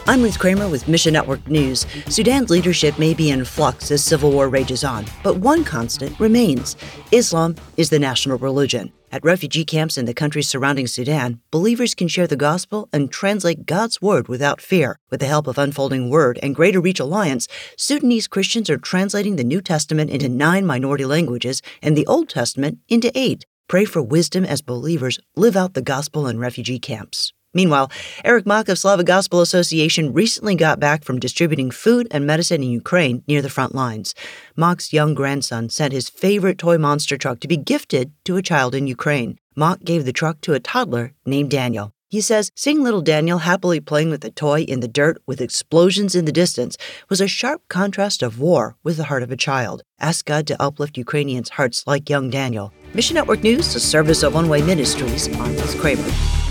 I'm Ruth Kramer with Mission Network News. Sudan's leadership may be in flux as civil war rages on, but one constant remains. Islam is the national religion. At refugee camps in the countries surrounding Sudan, believers can share the gospel and translate God's word without fear. With the help of Unfolding Word and Greater Reach Alliance, Sudanese Christians are translating the New Testament into 9 minority languages and the Old Testament into 8. Pray for wisdom as believers live out the gospel in refugee camps. Meanwhile, Eric Mock of Slavic Gospel Association recently got back from distributing food and medicine in Ukraine near the front lines. Mock's young grandson sent his favorite toy monster truck to be gifted to a child in Ukraine. Mock gave the truck to a toddler named Daniel. He says seeing little Daniel happily playing with the toy in the dirt with explosions in the distance was a sharp contrast of war with the heart of a child. Ask God to uplift Ukrainians' hearts like young Daniel. Mission Network News, a service of One Way Ministries. I'm Ruth Kramer.